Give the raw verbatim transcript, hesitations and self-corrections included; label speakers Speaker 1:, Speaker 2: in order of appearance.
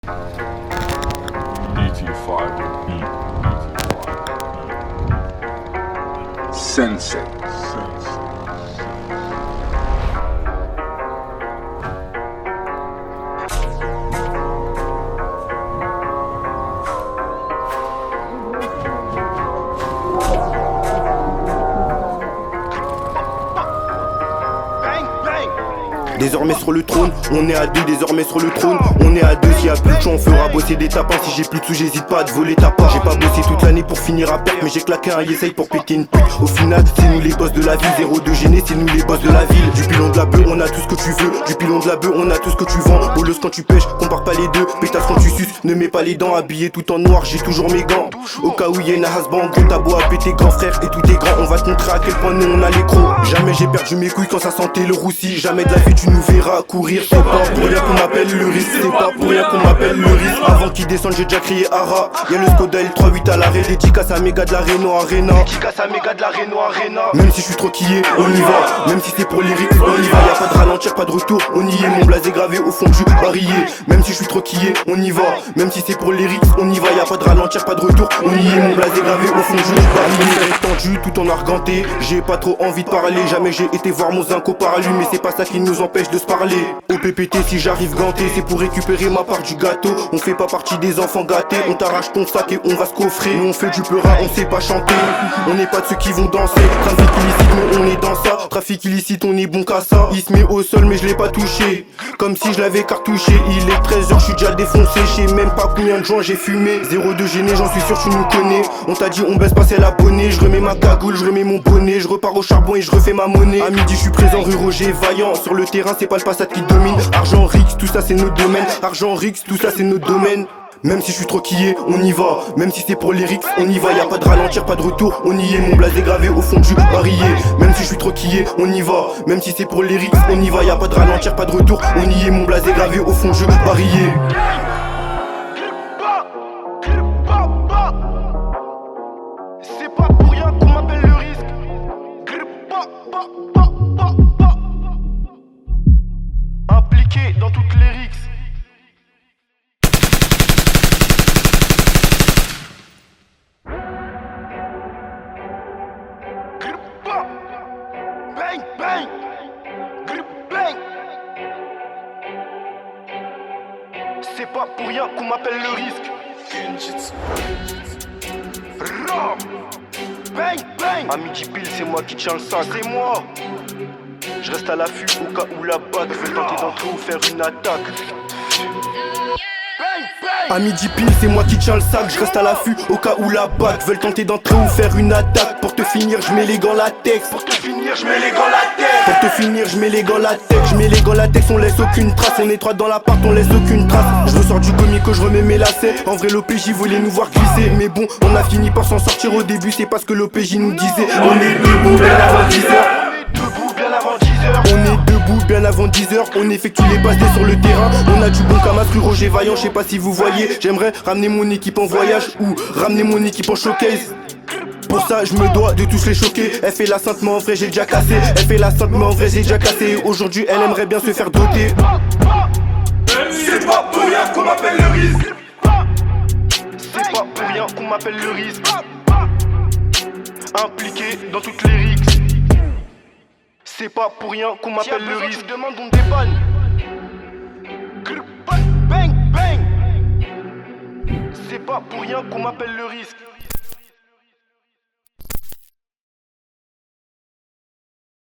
Speaker 1: eighty-five beat, eighty-five. Sensei. Sensei.
Speaker 2: Désormais sur le trône, on est à deux, désormais sur le trône, on est à deux, s'il y a plus de champ, on fera bosser des tapins. Si j'ai plus de sous, j'hésite pas à te voler ta part. J'ai pas bossé toute l'année pour finir à perte, mais j'ai claqué un essaye pour péter une pute. Au final, c'est nous les boss de la ville, zéro de gêné, c'est nous les boss de la ville. Du pilon de la bœuf, on a tout ce que tu veux, du pilon de la bœuf, on a tout ce que tu vends. Bolos quand tu pêches, compare pas les deux, pétasse quand tu suces, ne mets pas les dents, habillé tout en noir, j'ai toujours mes gants. Au cas où y'a une hasband, gros t'as beau à péter grand frère et tout est grand, on va te montrer à quel point nous on a les crocs. Jamais j'ai perdu mes couilles quand ça sentait le roussi, jamais de la vie tu nous verras courir. C'est pas pour rien qu'on m'appelle le risque, c'est pas pour rien qu'on m'appelle le risque. Avant qu'il descende j'ai déjà crié Ara. Y'a le Skoda L trente-huit à l'arrêt, dédicace à méga de la Renault Arena. Dédicace à méga de la Renault Arena. Même si je suis trop quillé, on y va. Même si c'est pour les rythmes, on y va. Y'a pas de ralentir, pas de retour, on y est. Mon blaze est gravé au fond du barillet. Même si je suis trop quillé, on y va. Même si c'est pour les rythmes, on y va. Y'a pas de ralentir, pas de retour, on y est. Mon blaze est gravé au fond du barillet. Tendu tout en argenté, j'ai pas trop envie de parler. Jamais j'ai été voir mon zinco par lui, mais c'est pas ça qui nous empêche de se parler. Au P P T si j'arrive ganté, c'est pour récupérer ma part du gâteau. On fait pas partie des enfants gâtés, on t'arrache ton sac et on va se coffrer. Nous on fait du peurat, on sait pas chanter. On n'est pas de ceux qui vont danser. Trafic illicite, mais on est dans ça. Trafic illicite, on est bon qu'à ça. Il se met au sol mais je l'ai pas touché, comme si je l'avais cartouché. Il est treize heures, je suis déjà défoncé. Je sais même pas combien de joints j'ai fumé. Zéro de gêné, j'en suis sûr tu nous connais. On t'a dit on baisse pas c'est l'abonné. Je remets ma cagoule, je remets mon bonnet. Je repars au charbon et je refais ma monnaie. À midi je suis présent rue Roger Vaillant. Sur le terrain c'est pas le passat qui domine. Argent Rix, tout ça c'est nos domaines. Argent Rix, tout ça c'est nos domaines. Même si je suis trop quillé, on y va. Même si c'est pour les Rix, on y va. Y'a pas de ralentir, pas de retour, on y est. Mon blaze est gravé au fond du barillet. Même si je suis trop quillé, on y va. Même si c'est pour les Rix, on y va. Y'a pas de ralentir, pas de retour, on y est. Mon blaze est gravé au fond du barillet.
Speaker 3: C'est pas pour rien qu'on m'appelle le risque. Impliqué dans toutes les rixes. Bang, bang. Bang. C'est pas pour rien qu'on m'appelle le risque. Ram. Bang, bang. À midi pile, c'est moi qui tiens le sac. C'est moi. Je reste à l'affût au cas où la bague veut tenter d'entrer ou faire une attaque.
Speaker 2: À midi pile, c'est moi qui tiens le sac. Je reste à l'affût au cas où la bague veulent tenter d'entrer ou faire une attaque. Pour te finir, je mets les gants latex.
Speaker 3: Pour te finir, je mets les gants latex.
Speaker 2: Pour te finir, je mets les gants latex. Je mets les gants latex, on laisse aucune trace. On est trois dans l'appart, on laisse aucune trace. Je ressors du comique, je remets mes lacets. En vrai, l'O P J voulait nous voir glisser. Mais bon, on a fini par s'en sortir au début. C'est parce que l'O P J nous disait on est debout bien avant dix heures.
Speaker 3: Debout bien avant dix heures.
Speaker 2: On est debout bien avant dix heures, on effectue les passes sur le terrain. On a du bon Kamas, rue Roger Vaillant, je sais pas si vous voyez. J'aimerais ramener mon équipe en voyage ou ramener mon équipe en showcase. Pour ça je me dois de tous les choquer. Elle fait la sainte mais en vrai j'ai déjà cassé. Elle fait la sainte mais en vrai j'ai déjà cassé. Aujourd'hui elle aimerait bien se faire doter.
Speaker 3: C'est pas pour rien qu'on m'appelle le risque. C'est pas pour rien qu'on m'appelle le risque. Impliqué dans toutes les rixes. C'est pas pour rien qu'on m'appelle le risque. Tu demandes, on dépanne. Bang, bang. C'est pas pour rien qu'on m'appelle le risque.